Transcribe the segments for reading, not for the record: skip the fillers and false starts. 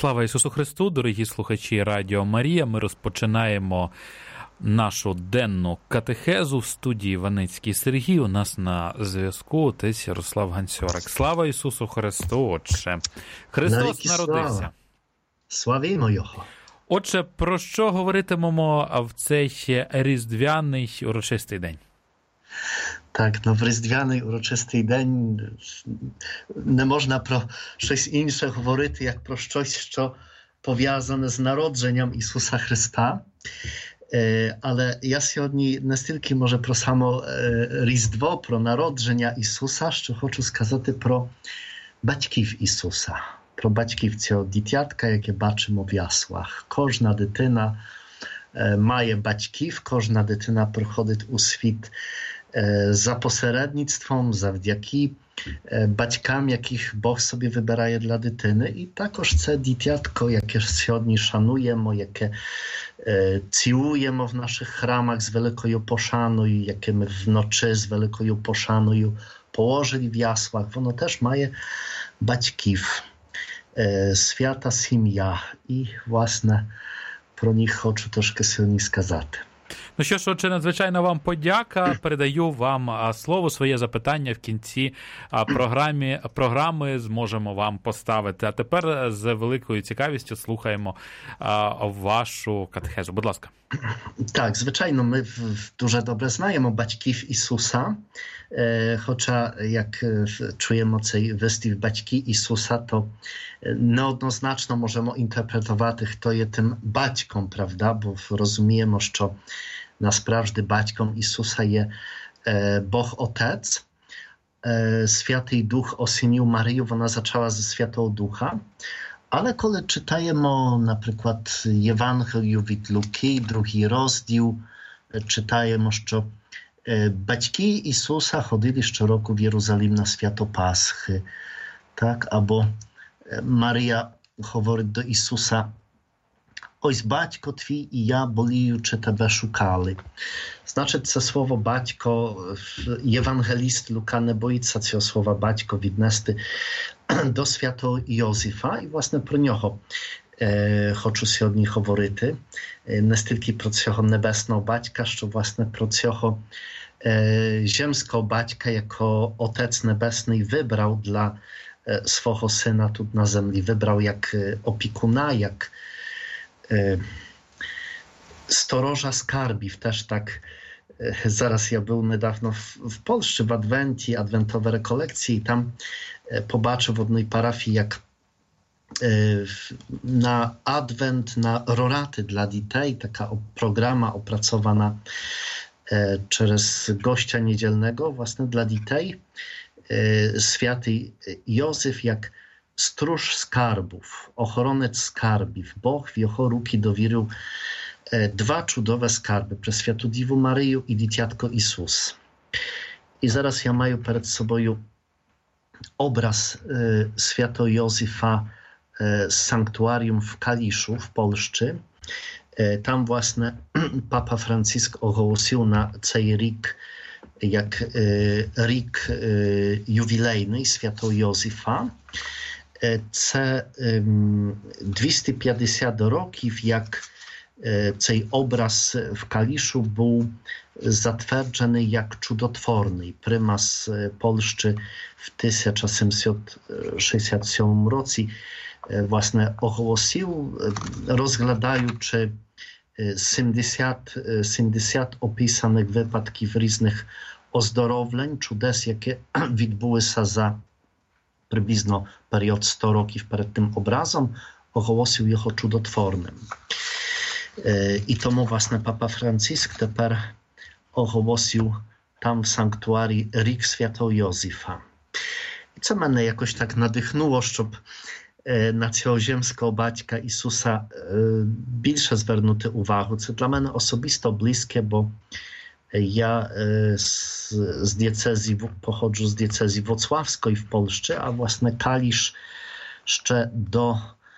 Слава Ісусу Христу, дорогі слухачі Радіо Марія. Ми розпочинаємо нашу денну катехезу в студії Ваницький Сергій. У нас на зв'язку отець Ярослав Ганцьорик. Слава Ісусу Христу, Отче! Христос народився. Славімо Його! Отже, про що говоритимемо в цей різдвяний урочистий день? Так, в різдвяний урочистий день не можна про щось інше говорити, як про щось, що пов'язане з народженням Ісуса Христа. Але я сьогодні не стільки, може, про само Різдво, про народження Ісуса, що хочу сказати про батьків Ісуса, про батьків цього дитятка, яке бачимо в яслах. Кожна дитина має батьків, кожна дитина приходить у світ za pośrednictwem, завдяки батькам, яких Бог собі вибирає для дитини. І також це дитятко, яке сьогодні шануємо, яке цілуємо в наших храмах з великою пошаною, яке ми вночі з великою пошаною положили в яслах, воно теж має батьків, свята сім'я. І, власне, про них хочу трошки сьогодні сказати. Ну що ж, отже, надзвичайно вам подяка. Передаю вам слово, своє запитання в кінці програми зможемо вам поставити. А тепер з великою цікавістю слухаємо вашу катехезу. Будь ласка. Так, звичайно, ми дуже добре знаємо батьків Ісуса, хоча як чуємо цей вислів «батьки Ісуса», то неоднозначно можемо інтерпретувати, хто є tym батьком, правда, бо розуміємо, що насправді батьком Ісуса є Бог Отець. Святий Дух осінив Марію, вона зачала ze Святого Духа. Але коли читаємо, наприклад, Євангелію від Луки, 2 розділ, читаємо, що батьки Ісуса ходили щороку в Єрусалим на свято Пасхи. Так? Або Марія говорить до Ісуса: «Ось батько твій і я, боліючи, тебе шукали». Значить, це слово «батько», євангеліст Лука не боїться цього слова «батько» віднести до святого Йозефа. І, власне, про нього хочу сьогодні говорити. Не стільки про цього небесного батька, що, власне, про цього ziemskiego батька, jako Otec Nebesny wybrał dla swego syna tu na ziemi. Wybrał jak opiekuna, jak storoża skarbiw. Też tak, zaraz ja był niedawno w Polsce w Adwentii, adwentowe rekolekcje i tam pobaczył w jednej parafii, jak na adwent, na roraty dla dzieci, taka programa opracowana przez gościa niedzielnego, właśnie dla dzieci, święty Józef jak stróż skarbów, ochroniec skarbów. Bóg w jego ruki dowierzył 2 cudowe skarby przez Świętą Dziewę Maryję i Dzieciątko Jezus. I zaraz ja mam przed sobą obraz Świętego Józefa z sanktuarium w Kaliszu w Polsce. Tam właśnie Papa Franciszek ogłosił na цей рік jak рік ювілейний Świętego Józefa. Це 250 років, як цей образ в Калісzu був zatwierdzony jak cudotworny. Prymas Polszczy w 1767 roku właśnie ogłosił, rozglądaючи 70 opisanych wypadków różnych ozdrowień, cudes, jakie відбулися się za приблизно період 100 років перед тим образом, оголосив його чудотворним. І тому, власне, Папа Франциск тепер оголосив там в санктуарі рік Святого Йозефа. І це мене якось так надихнуло, щоб на цього ziemskiego батька Ісуса більше звернути увагу. Це для мене особисто близьке, бо ja z diecezji, pochodzę z diecezji włocławskiej w Polsce, a właśnie Kalisz jeszcze do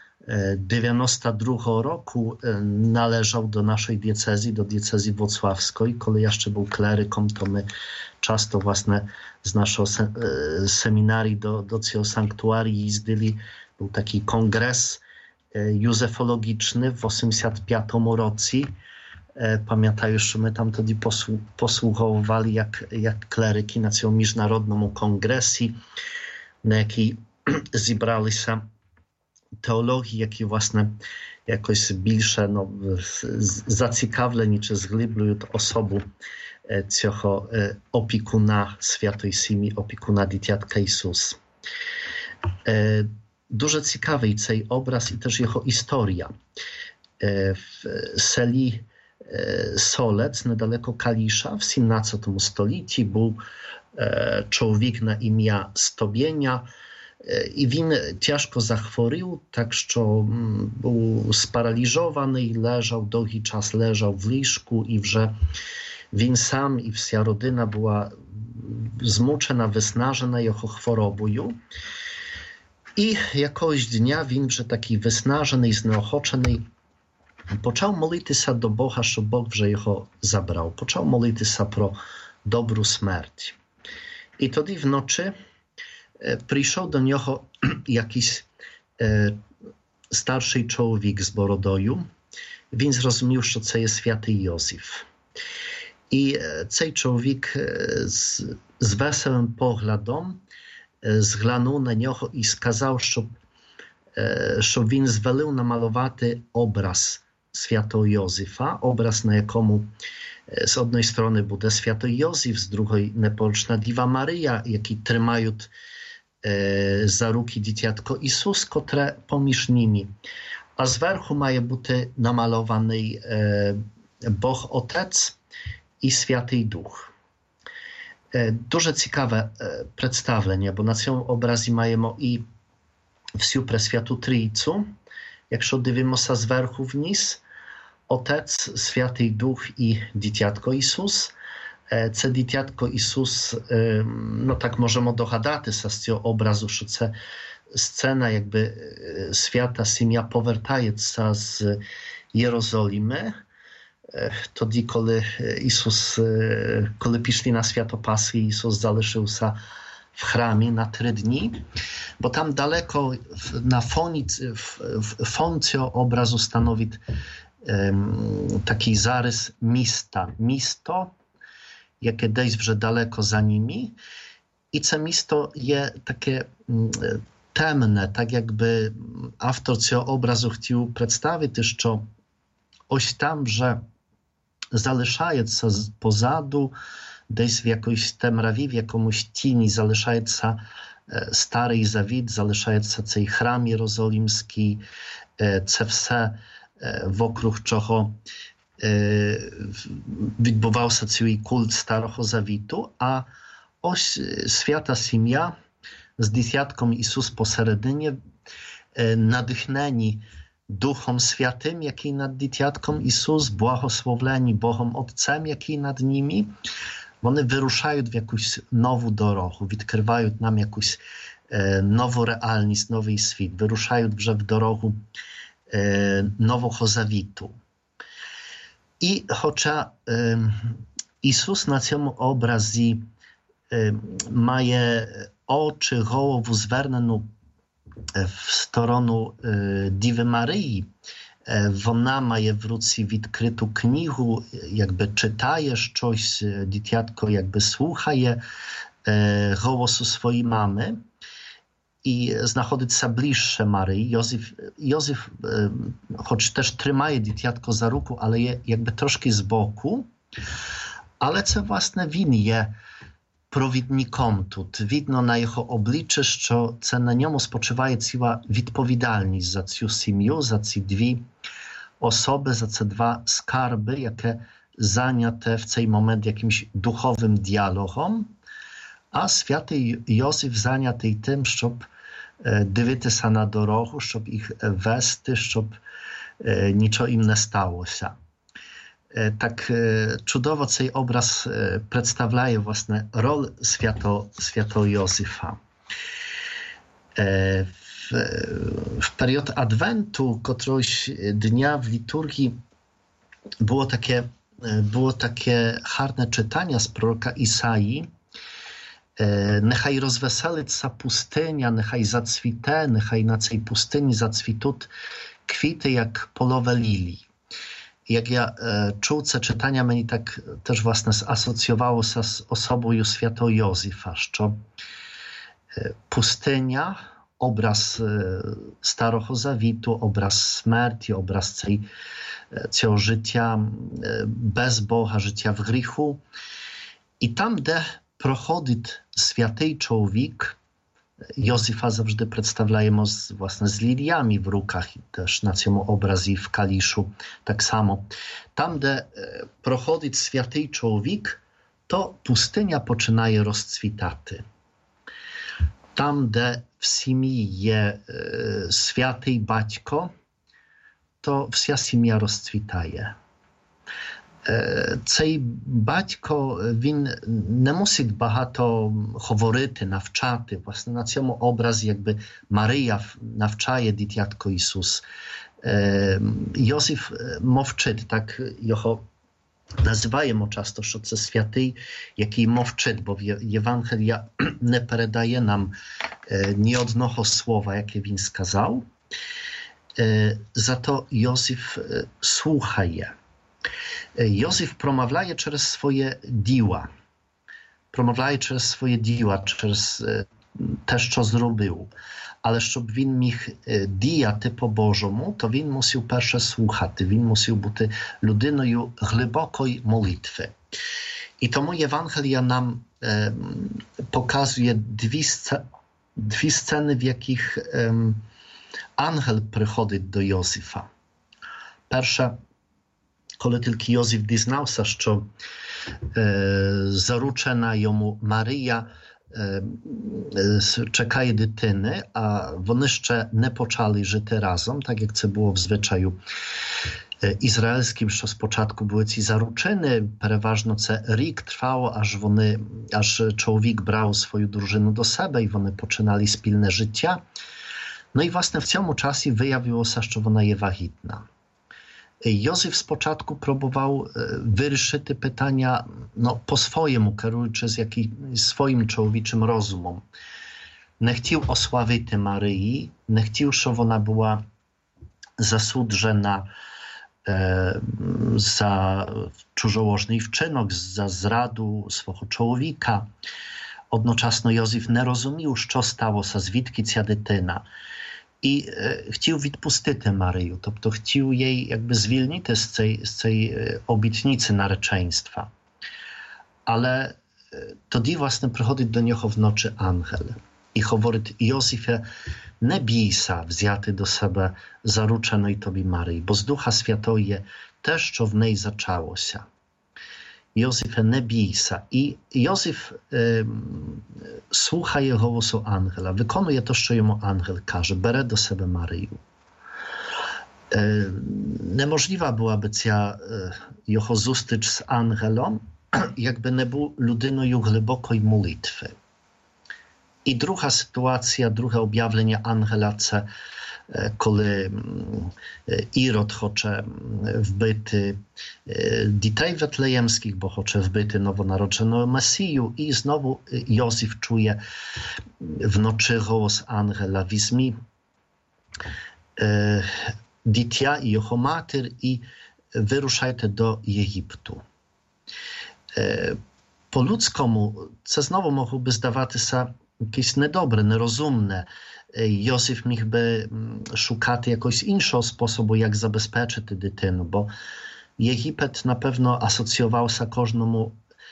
92 roku należał do naszej diecezji, do diecezji włocławskiej. Kiedy jeszcze był kleryką, to my często właśnie z naszego seminarii do tego sanktuarii jeździli. Był taki kongres józefologiczny w 85 roku. Pamiętają, że my tam wtedy posłuchowali jak kleryki na całą międzynarodną kongresję, na jakiej zebrali się teologii, jakie własne jakoś bільше zацікавлені чи зглиблюють особу цього опікуна Святої Сім'ї, опікуна Дитятка Ісус. Дуже цікавий цей образ і теж його історія. В селі Солець, недалеко Каліша, в 17 столітті був чоловік на ім'я Стобєня, і він тяжко захворів, так що був спаралізований, лежав, довгий час лежав в ліжку, і вже він сам і вся родина була змучена, виснажена його хворобою. І якогось дня він вже такий виснажений, знеохочений, почав молитися до Бога, щоб Бог вже його забрав. Почав молитися про добру смерть. І тоді вночі прийшов до нього якийсь старший чоловік з бородою. Він зрозумів, що це є святий Йосиф. І цей чоловік з веселим поглядом зглянув на нього і сказав, щоб він звелів намалювати образ святого Йозефа, образ, на якому з одної сторони буде святий Йозеф, з другої непорочна Діва Марія, які тримають за руки дитятко Ісус, котре поміж ними. А зверху має бути намальований Бог Отець і Святий Дух. Дуже цікаве представлення, бо на цьому образі маємо і всю Пресвяту Трійцю. Якщо дивимося зверху вниз, Отець, Святий Дух і дитятко Ісус. Це дитятко Ісус, ну так можемо догадатися з цього образу, що це сцена, якби свята сім'я повертається з Єрусалиму, тоді, коли пішли на свято Пасхи, Ісус залишився w chramie na 3 dni, bo tam daleko na foncie obrazu stanowi taki zarys mista. Misto, jakie dejść вже daleko za nimi. I to misto jest takie temne, tak jakby autor цього obrazu chciał przedstawić, że ось tam, że залишається позаду, десь в якоїсь темраві, в якомусь тіні залишається Старий Завіт, залишається цей храм Єрусалимський, це все, вокруг чого відбувався цей культ Старого Завіту, а ось свята сім'я з дитятком Ісус посередині, надихнені Духом Святим, який над дитятком Ісус, благословлені Богом Отцем, який над ними, вони вирушають в якусь нову дорогу, відкривають нам якусь нову реальність, новий світ, вирушають вже в дорогу Нового Завіту. І хоча Ісус на цьому образі має очі, голову звернену в сторону Діви Марії, вона має в руці відкриту книгу, якби читає щось, дитятко якби слухає голосу своєї мами і знаходиться ближче Марії. Йозеф, хоч теж тримає дитятко за руку, але є якби трошки збоку, але це, власне, він є провідником тут. Видно на його обличчі, що це на ньому спочиває ціла відповідальність за цю сім'ю, за ці дві особи, за ці два скарби, яке зайняте в цей момент якимось духовим діалогом, а святий Йозеф зайнятий тим, щоб дивитися на дорогу, щоб їх вести, щоб нічого їм не сталося. Tak cudownie ten obraz przedstawia właśnie rolę świętego Józefa. W period Adwentu, któregoś dnia w liturgii było takie harne czytanie z proroka Isaii, Nechaj rozweselиться pustynia, nechaj zacwite, nechaj na tej pustyni zacwitut kwity jak polowe lilii. Jak ja czuł te czytania, mnie tak też własne zasocjowało się z osobą świętego Józefa, że pustynia, obraz Starego Zawitu, obraz śmierci, obraz tego życia bez Boga, życia w grzechu. I tam, gdzie prochodzi święty człowiek, Józefa zawsze przedstawiamy właśnie z liliami w rukach i też na tym obrazie w kaliszu tak samo. Tam, gdzie prochodzi święty człowiek, to pustynia poczynaje rozkwitać. Tam, gdzie w семьi jest święty baćko, to wся сім'я розцвітає. Цей батько, він не мусить багато говорити, навчати. Власне, на цьому образі, якби Марія навчає дитятко Ісус. Йосиф мовчить, так його називаємо часто, що це святий, який мовчить, бо Євангелія не передає нам ні одного слова, яке він сказав. Za to Józef słuchaje. Józef promawiaje przez swoje dzieła. Promawiaje przez swoje dzieła, przez te, co zrobił. Ale żeby він міг діяти по-божому, то він мусив перше слухати. Він мусив бути людиною глибокої молитви. І тому Євангелія нам показує дві сцени, в яких Ангел приходить до Йосифа. Перше, коли тільки Йосиф дізнався, що заручена йому Марія чекає дитини, а вони ще не почали жити разом, так як це було в звичаю ізраїльським, що спочатку були ці заручини, переважно це рік трвало, аж чоловік брав свою дружину до себе і вони починали спільне життя. No i właśnie w tym czasie wyjawiło się, że ona jest wahitna. Józef z początku próbował wyruszyć te pytania po swojemu, kierując swoim człowieczym rozumem. Nie chciał osławić Maryi, nie chciał, żeby ona była zasłużona za cudzołożny wczynok, za zradu swojego człowieka. Одночасно Йозеф не розумів, що сталося, звідки ця дитина. І хотів відпустити Марію, тобто хотів їй якби звільнити з цієї обітниці нареченства. Але тоді, власне, приходить до нього вночі ангел і говорить: Йозефе, не бійся взяти до себе зарученої тобі Марії, бо з Духа Святого є те, що в неї зачалося. Józefie, nie bij się. I Józef słuchaje głosu Angela, wykonuje to, co jemu Angel każe, bere do siebie Maryję. Niemożliwa byłaby ta jego zustycz z Angelem, jakby nie był ludyną głębokiej modlitwy. I druga sytuacja, drugie objawienie Angela, коли Ірод хоче вбити дітей вифлеємських, бо хоче вбити новонародженого Месію, і знову Йосиф чує вночі голос ангела: візьми дитя і його матір і вирушайте до Єгипту. По-людському це знову могло би здаватися якесь недобре, нерозумне. Józef mógłby szukać jakiegoś innego sposobu, jak zabezpieczyć dитину, bo Єгипет na pewno asocjował się każdemu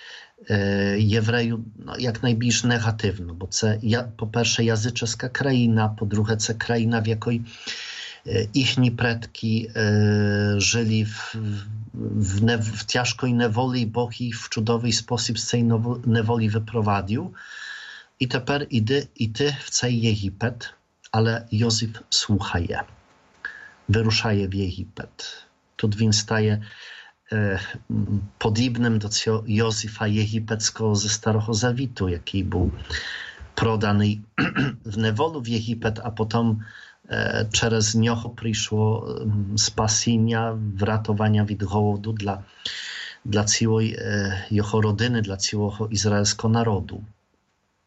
єврею jak najbliżej negatywno, bo to po pierwsze jazyczeska kraina, po drugie to kraina, w jakiej ich predki żyli w ciężkiej niewoli, Bóg ich w cudowny sposób z tej niewoli wyprowadził. I teraz idę w całej Єгипет, ale Józef słuchaje. Wyruszaje w Єгипет. Tu він staje podobnym do Józefa Єгипетського ze Starego Zawitu, jaki był prodany w niewolu w Єгипет, a potem przez niego przyszło spasienia, wratowania od głodu dla całej jego rodziny, dla całego izraelskiego narodu.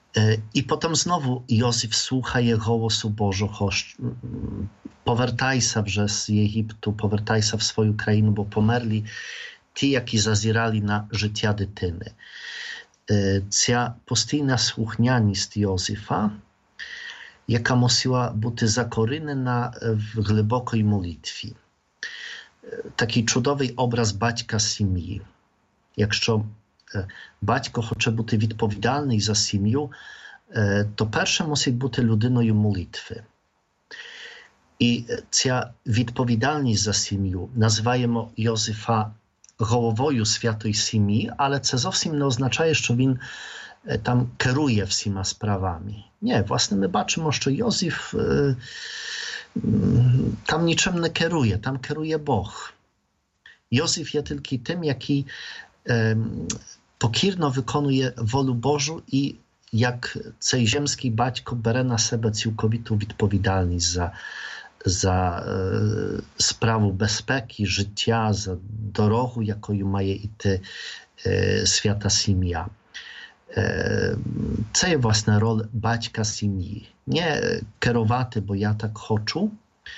I potem znowu Józef słucha głosu Bożego, powracaj się z Egiptu, powracaj się w swoją krainę, bo pomerli ci, які zazierali na życia дитини. Ця постійна слухняність Józefa, яка мусила бути закорінена в глибокій молитві. Такий чудовий образ батька сім'ї. Якщо батько хоче бути відповідальний за сім'ю, то перше мусить бути людиною молитви. І ця відповідальність за сім'ю, називаємо Józefa головою святої сім'ї, але це зовсім не означає, що він там керує всіма справами. Ні, власне, ми бачимо, що Józef там нічим не керує, там керує Бог. Józef є тільки тим, який покірно виконує волю Божу і як цей земський батько бере на себе цілковиту відповідальність за справу безпеки, життя, за дорогу, якою має йти свята сім'я. Це є, власне, роль батька сім'ї. Не керувати, бо я так хочу,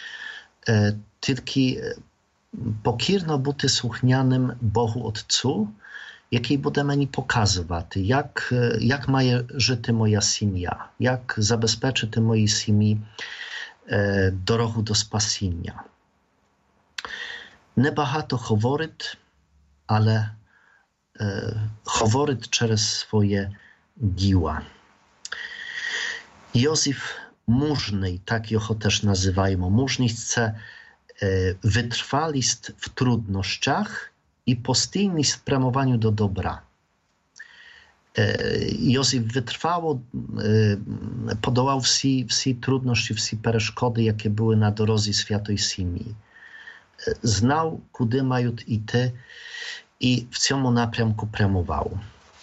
тільки покірно бути слухняним Богу Отцу, який буде мені показувати, як має жити моя сім'я, як забезпечити моїй сім'ї дорогу до спасіння. Небагато говорить, але говорить через своє діла. Józef мужний, так його теж називаємо. Мужність – це витривалість в труднощах і постійність в прямуванню до добра. Józef wytrwało podołał всі труднощі, всі перешкоди, які були на дорозі святої сім'ї. Знав, куди мають йти, і в цьому напрямку прямував.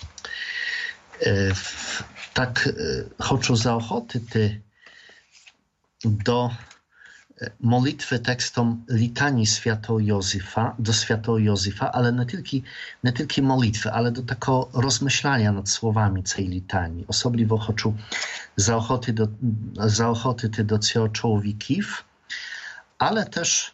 Так хочу заохотити до молитwy tekstom litanii do świętego Józefa, ale nie tylko modlitwy, ale do takiego rozmyślania nad słowami tej litanii. Osobliwo chcę zaochotyć do цього człowieków, ale też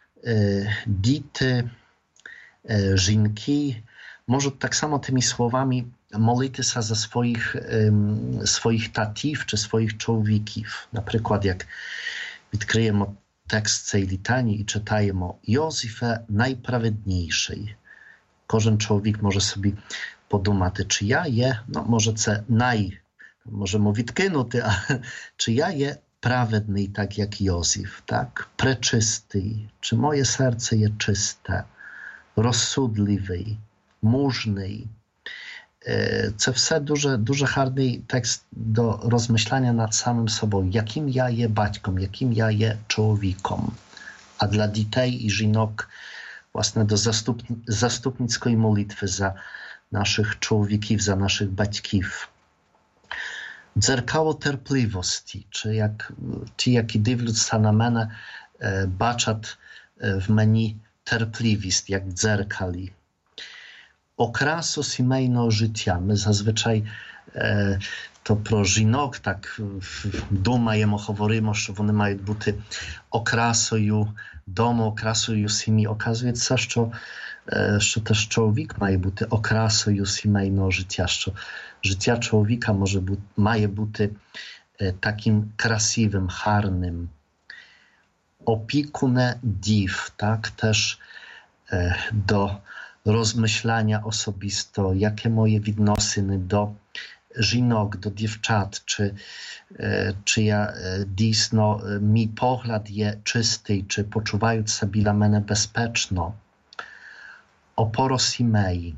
dity, żynki, może tak samo tymi słowami modlić się za swoich tatów czy swoich człowieków. Na przykład jak відкриємо текст цієї літані і читаємо «Józefе найправедніший». Кожен чоловік може собі подумати, чи я є, може це можемо відкинути, а чи я є праведний, так як Józef, так? Пречистий, чи моє серце є чисте, розсудливий, мужний. Це все дуже гарний текст до розмишляння над самим собою. Яким я є батьком, яким я є чоловіком. А для дітей і жінок, власне, до заступницької молитви за наших чоловіків, за наших батьків. Дзеркало терпливості, чи як ті, які дивляться на мене, бачать в мені терпливість, як в дзеркалі. Окрасу сімейного життя. Ми зазвичай то про жінок так думаємо, говоримо, що вони мають бути окрасою дому, окрасою сім'ї. Оказується, що теж чоловік має бути окрасою сімейного життя, що життя чоловіка має бути таким красивим, гарним. Опікуне дів, так, теж до rozmyślania osobisto, jakie moje відносини до жінок, до дівчат, чи я дійсно, мій погляд є чистий, чи почувають себе біля мене безпечно. Опора сімей.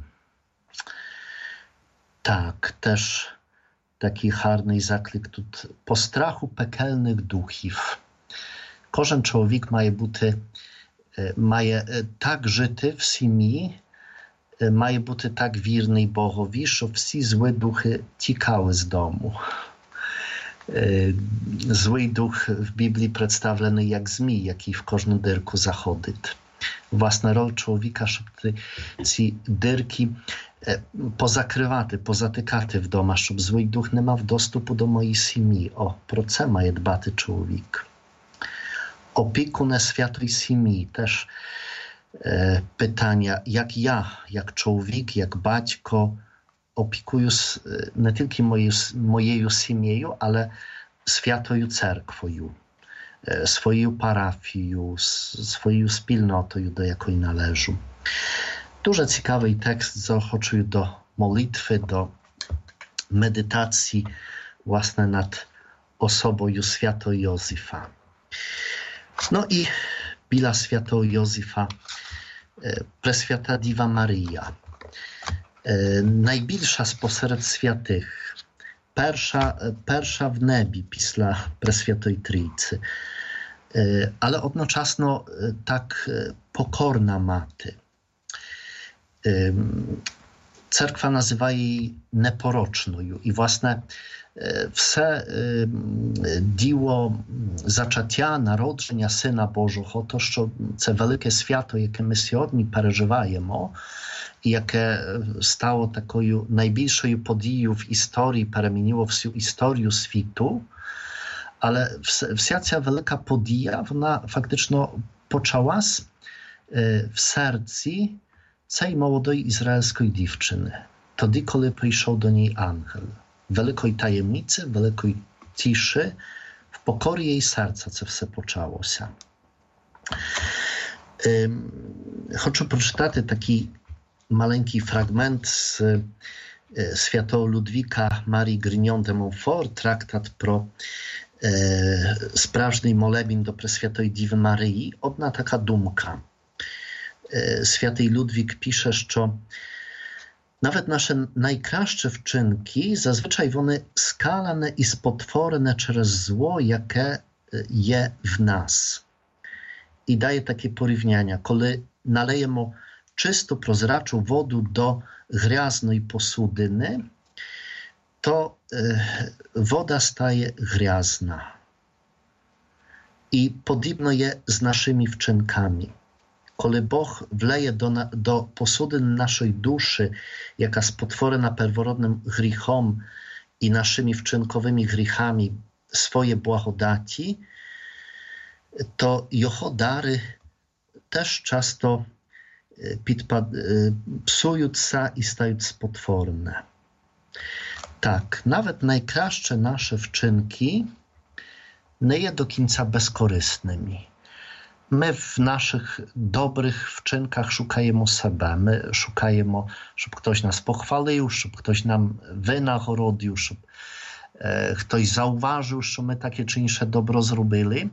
Так, теж такий гарний заклик тут. По страху пекельних духів. Кожен чоловік має так жити в сім'ї, має бути так вірний Богові, щоб всі злі духи тікали з дому. Злий дух в Біблії представлений як змій, який в кожну дирку заходить. Власна роль чоловіка, щоб ці дирки позакривати, позатикати вдома, щоб злий дух не мав доступу до моєї сім'ї. Про це має дбати чоловік. Опікуне святої сім'ї. Теж питання, як я, як чоловік, як батько, опікую не тільки моєю сім'єю, але святою церквою, своєю парафією, своєю спільнотою, до якої належу. Дуже цікавий текст, заохочую до молитви, до medytacji własne nad osobą świętego Józefa. No i біля святого Йозефа Пресвята Діва Марія. Найбільша посеред святих. Перша в небі після Пресвятої Трійці. Але одночасно так покорна мати. Церква називає її непорочною. І, власне, все діло зачаття, народження Сина Божого, то, що це велике свято, яке ми сьогодні переживаємо, і яке стало такою найбільшою подією в історії, перемінило всю історію світу, але вся ця велика подія, вона фактично почалась в серці цієї молодої ізраїльської дівчини, тоді, коли прийшов до niej ангел. Великої таємниці, великої тиші, в покорі її серця це все почалося. Хочу прочитати такий маленький фрагмент з святого Ludwika Marii Grignon de Montfort, traktat про справжній молебень до Пресвятої Діви Марії. Одна така думка. Святий Людвік пише, що nawet nasze najkraszcze wczynki, zazwyczaj one skalane i spotworne przez zło, jakie je w nas. I daje takie porównania. Kiedy nalejemy czysto prozraczą wodę do grzaznej posudyny, to woda staje grzazna. I podobno je z naszymi wczynkami. Коли Бог влеє до посудин нашої душі, яка спотворена первородним гріхом і нашими вчинковими гріхами своє благодаті, то його дари теж часто psuються і стають спотворне. Так, навіть найкраще наші вчинки не є до кінця безкорисними. My w naszych dobrych wczynkach szukajemy siebie. My szukajemy, żeby ktoś nas pochwalił, żeby ktoś nam wynagrodził, żeby ktoś zauważył, że my takie czy inne dobro zrobili.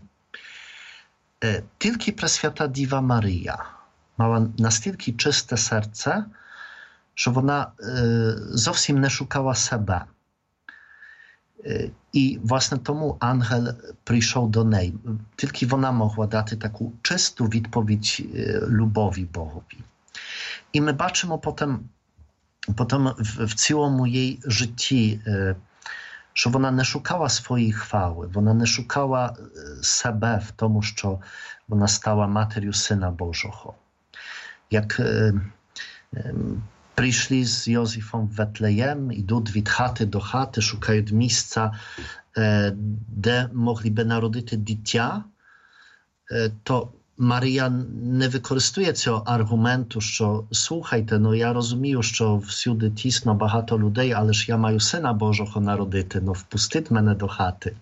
Tylko Prесвята Діва Марія mała настільки czyste serce, że ona zowsім nie szukała siebie. I właśnie tomu ангел прийшов до неї. Тільки вона могла дати таку чисту відповідь любові Богові. І ми бачимо потім в цілому її житті, що вона не шукала своєї хвали, вона не шукала себе в тому, що вона стала матір'ю Сина Божого. Як прийшли з Йозефом в Ветлеєм, ідуть від хати до хати, шукають місця, де могли би народити дитя, то Марія не використовує цього аргументу, що слухайте, ну я розумію, що всюди тісно, багато людей, але ж я маю Сина Божого народити, ну впустіть мене до хати.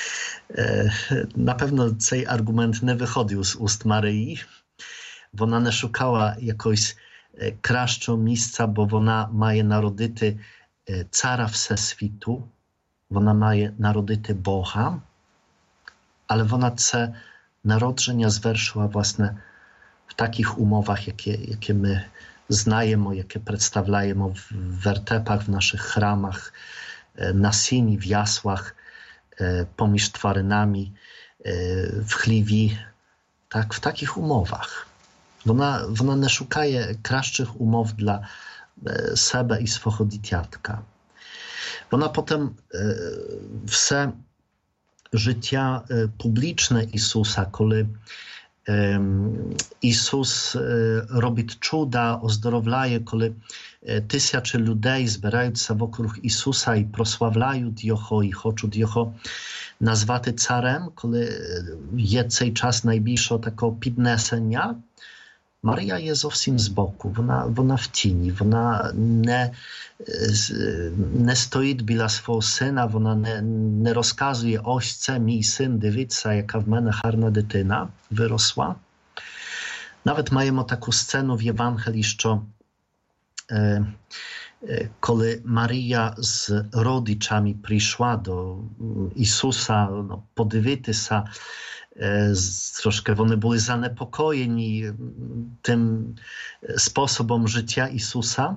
На певно цей аргумент не виходив з уст Марії. Вона не шукала якогось кращого місця, бо вона має народити цара всесвіту, вона має народити Бога, але вона це народження звершила, власне, в таких умовах, які ми знаємо, які представляємо в wертепах, w naszych chramach, na sieni, w jasłach, pomіж тваринами, в хліві, tak, w takich umowach. Вона не шукає кращих умов для себе і свого дитятка. Вона потім все життя публічне Ісуса, коли Ісус робить чуда, оздоровляє, коли тисячі людей збираються вокруг Ісуса і прославляють Його, і хочуть Його назвати царем, коли є цей час найбільшого такого піднесення, Марія є зовсім збоку, вона в тіні, вона не стоїть біля свого сина, вона не розказує, ось це мій син, дивіться, яка в мене гарна дитина виросла. Навіть маємо таку сцену в Євангелії, що коли Марія з родичами прийшла до Ісуса подивитися, troszkę вони були занепокоєні тим способом життя Ісуса.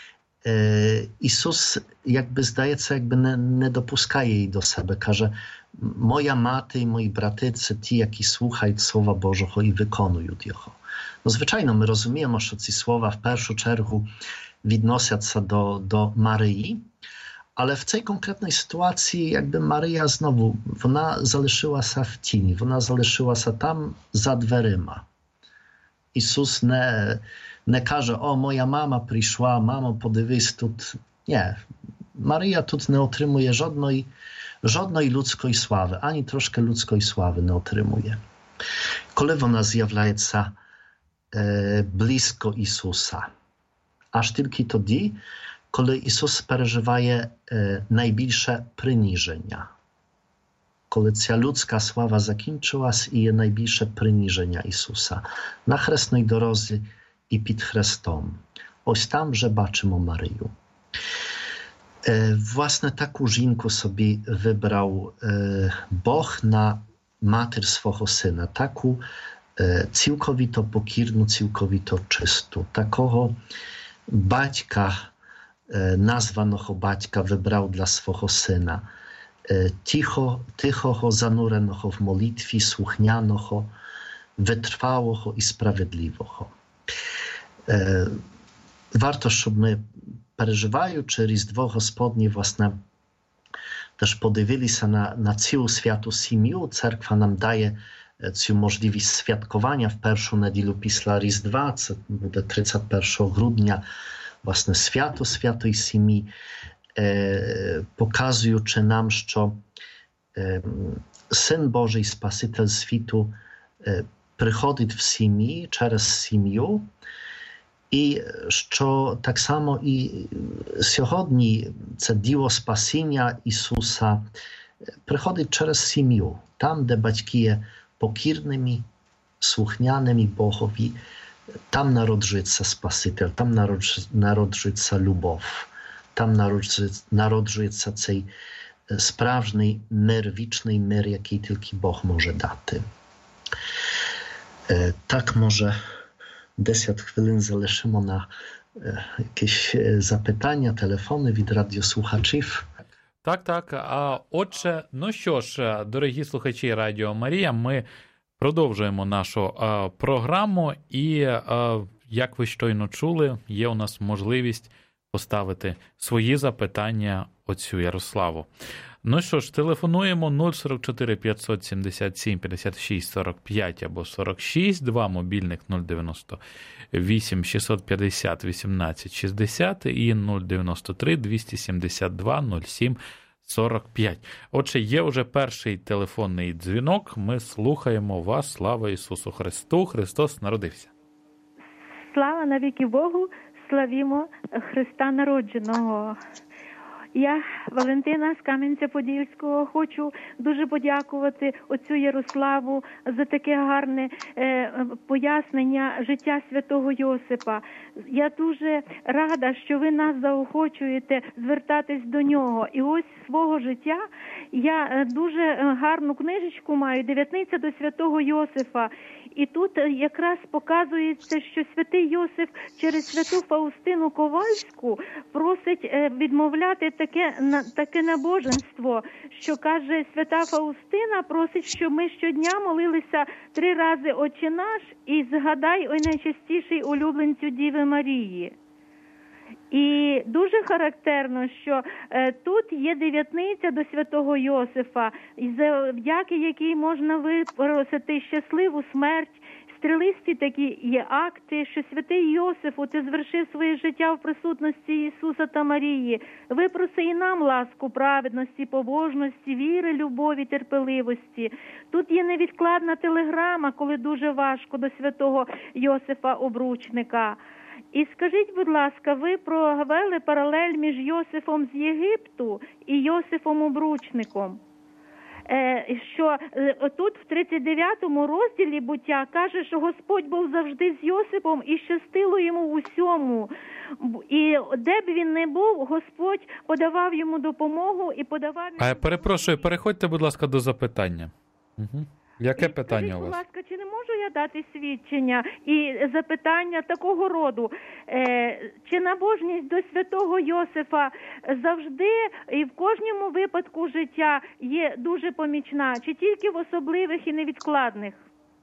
Ісус, якби здається, якби не допускає її до себе. Каже, моя мати і мої брати – це ті, які слухають Слова Божого і виконують його. No, звичайно, ми розуміємо, що ці слова в першу чергу відносяться до Марії, але в цій конкретній ситуації, якби Марія знову, вона залишилася в тіні, вона залишилася там за дверима. Ісус не каже, о, моя мама прийшла, мамо, подивись тут. Nie. Марія тут не отримує жодної людської слави, ані трошки людської слави не отримує. Коли вона з'являється близько Ісуса? Аж тільки тоді, коли Ісус переживає найбільше приніження. Коли ця людська слава закінчилась і є найбільше приніження Ісуса. На хресній дорозі і під хрестом. Ось там вже бачимо Марію. Власне, таку жінку собі вибрав Бог на матір свого сина. Таку цілковито покірну, цілковито чисту. Такого батька, nazwanego батька wybrał dla swego syna. Тихого, зануреного в молитві, слухняного, витривалого і справедливого. Warto, щоб ми, переживаючи Різдво Господнє, власне, теж подивилися на цілу святу сім'ю. Церква нам дає цю можливість святкування в першу неділю після Різдва, це буде 31 грудня, власне, свято Святої Сім'ї, показуючи нам, що Син Божий, Спаситель світу, приходить в сім'ї, через сім'ю, і що так само і сьогодні це діло спасіння Ісуса приходить через сім'ю, там, де батьки є покірними, слухняними Богові, там народжується Спаситель, там народжується любов, там народжується цей справжній мир, вічний мир, який тільки Бог може дати. Так, може, 10 хвилин залишимо на якісь запитання, телефони від радіослухачів. Так. Отже, ну що ж, дорогі слухачі Радіо Марія, ми продовжуємо нашу програму і, як ви щойно чули, є у нас можливість поставити свої запитання отцю Ярославу. Ну що ж, телефонуємо 044 577 56 45 або 46, 2 мобільних 098 650 18 60 і 093 272 07 45. Отже, є вже перший телефонний дзвінок. Ми слухаємо вас. Слава Ісусу Христу! Христос народився! Слава навіки Богу! Славімо Христа народженого! Я, Валентина з Кам'янця-Подільського, хочу дуже подякувати отцю Ярославу за таке гарне пояснення життя святого Йосипа. Я дуже рада, що ви нас заохочуєте звертатись до нього. І ось свого життя я дуже гарну книжечку маю «Дев'ятниця до святого Йосифа». І тут якраз показується, що святий Йосиф через святу Фаустину Ковальську просить відмовляти таке набоженство, що каже свята Фаустина, просить, щоб ми щодня молилися 3 рази «Отче наш» і «Згадай, ой найчастіший улюбленцю Діви Марії». І дуже характерно, що тут є дев'ятниця до святого Йосифа, завдяки якій можна випросити щасливу смерть. Стрілисті такі є акти, що святий Йосиф, ти звершив своє життя в присутності Ісуса та Марії. Випроси і нам ласку праведності, побожності, віри, любові, терпеливості. Тут є невідкладна телеграма, коли дуже важко, до святого Йосифа Обручника. І скажіть, будь ласка, ви провели паралель між Йосифом з Єгипту і Йосифом Обручником. Що тут в 39-му розділі буття каже, що Господь був завжди з Йосипом і щастило йому в усьому. І де б він не був, Господь подавав йому допомогу і подавав... Перепрошую, переходьте, будь ласка, до запитання. Угу. Яке питання у вас? Будь ласка, чи не можу я дати свідчення і запитання такого роду? Чи набожність до святого Йосифа завжди і в кожному випадку життя є дуже помічна, чи тільки в особливих і невідкладних?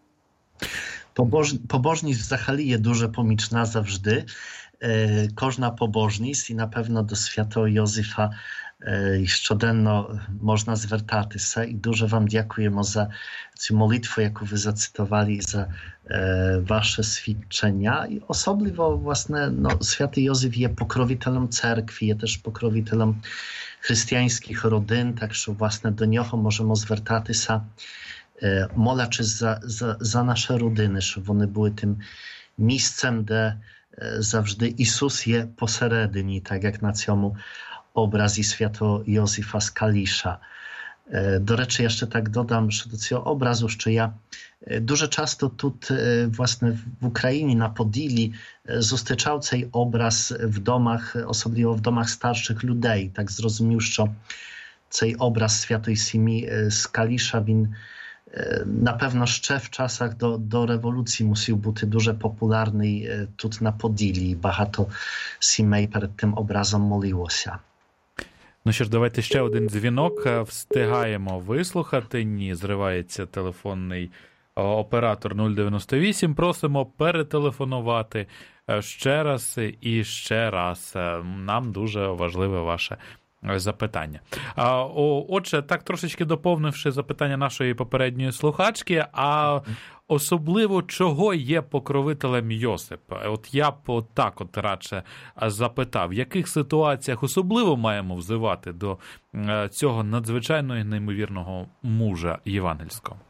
Побожність взагалі є дуже помічна завжди. Кожна побожність і, напевно, до святого Йосифа щоденно можна звертатися. І дуже вам дякуємо за цю молитву, яку ви зацитували, за wasze свідчення. І особливо, власне, святий Йосиф є покровителем церкви, є теж покровителем християнських родин, так що, власне, до нього можемо звертатися, молячись за nasze rodziny, щоб вони були тим місцем, де завжди Ісус є посередині, так як на цьому obrazі святого Йосифа з Kalisza. До речі, я ще так додам, що до цього образу, що я дуже часто тут, власне, в Україні, на Поділі, зустрічав цей образ в домах, особливо в домах старших людей. Так зрозумів, що цей образ Святої Сім'ї з Kalisza, він напевно ще в часах до революції мусив бути дуже популярний тут на Поділі. Багато сімей перед тим образом молилося. Ну що ж, давайте ще один дзвінок встигаємо вислухати. Ні, зривається телефонний оператор 098. Просимо перетелефонувати ще раз і ще раз. Нам дуже важливе ваше запитання. Отже, так трошечки доповнивши запитання нашої попередньої слухачки, а особливо чого є покровителем Йосип? От я б так радше запитав, в яких ситуаціях особливо маємо взивати до цього надзвичайно і неймовірного мужа євангельського?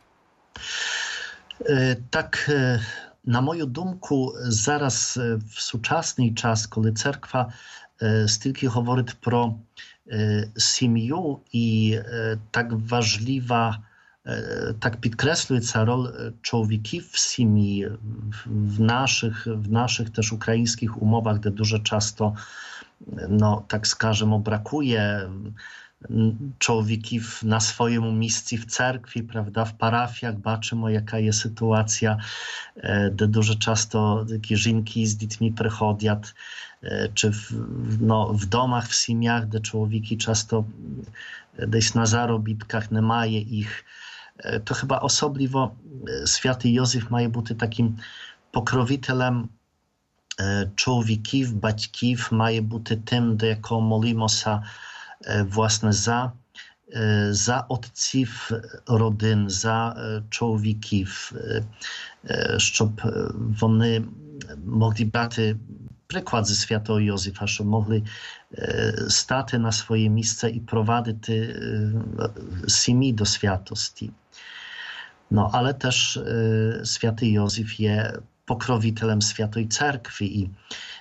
Так, на мою думку, зараз в сучасний час, коли церква стільки говорить про сім'ю і так важлива, так підкреслюється роль чоловіків в сім'ї, в наших теж українських умовах, де дуже часто, так скажемо, brakuje чоловіків на своєму місці в церкві, правда, в парафіях бачимо, яка є ситуація, де дуже часто такі жінки з дітьми приходять, чи w domach, w sім'ях, де чоловіки часто десь на заробітках, немає їх. То хіба особливо святий Йосиф має бути таким покровителем чоловіків, батьків, має бути тим, до якого молимося власне за отців родин, за чоловіків, щоб вони mogli брати приклад зі святого Йосифа, щоб могли стати на своє місце і провадити сім'ї до святості. Ale też święty Józef jest pokrowitelem Świętej Cerkwi i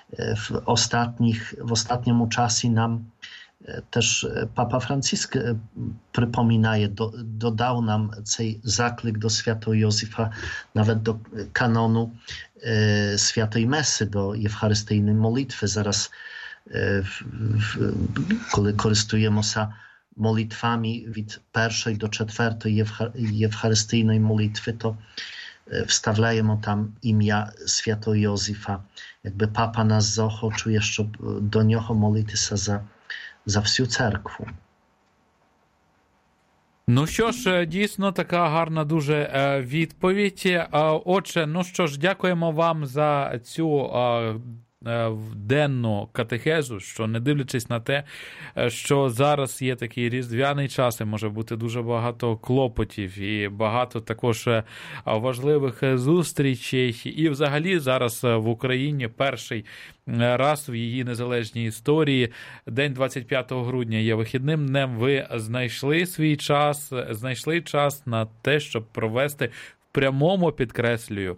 w ostatnim czasie nam też Papa Franciszek przypominaje, dodał nam цей zaklик do Świętego Józefa, nawet do kanonu Świętej Mesy, do Ewcharystyjnej modlitwy. Zaraz, kiedy korzystujemy się modlitwami od pierwszej do czwartej Ewcharystyjnej modlitwy, to wstawiamy tam imię Świętego Józefa. Jakby Papa nas zaochoczuje, żeby do niego modlić się за всю церкву. Ну що ж, дійсно така гарна дуже відповідь. Отже, ну що ж, дякуємо вам за цю денну катехезу, що не дивлячись на те, що зараз є такий різдвяний час, і може бути дуже багато клопотів і багато також важливих зустрічей. І взагалі зараз в Україні перший раз в її незалежній історії день 25 грудня є вихідним днем. Ви знайшли свій час, знайшли час на те, щоб провести в прямому, підкреслюю,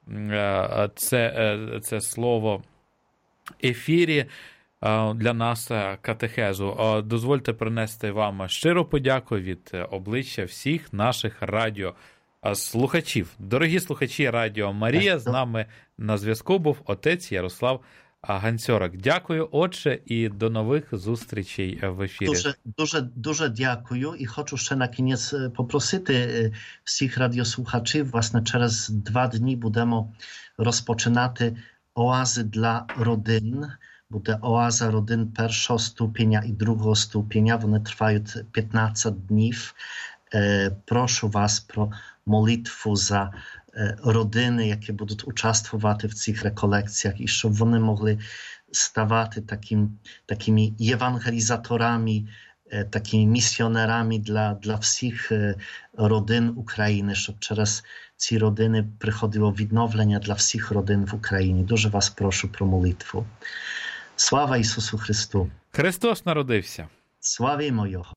це слово ефірі для нас катехезу. Дозвольте принести вам щиру подяку від обличчя всіх наших радіослухачів. Дорогі слухачі Радіо Марія, з нами на зв'язку був отець Ярослав Ганцьорак. Дякую, отче, і до нових зустрічей в ефірі. Дуже дякую. І хочу ще на кінець попросити всіх радіослухачів, власне, через 2 дні будемо розпочинати оази для родин. Буде оаза родин 1 ступеня і 2 ступеня. Вони тривають 15 днів. Прошу вас про молитву за родини, які будуть участвувати в цих реколекціях, і щоб вони могли ставати такими євангелізаторами, такими місіонерами для всіх родин України, щоб через ці родини приходило відновлення для всіх родин в Україні. Дуже вас прошу про молитву. Слава Ісусу Христу! Христос народився! Славімо Його!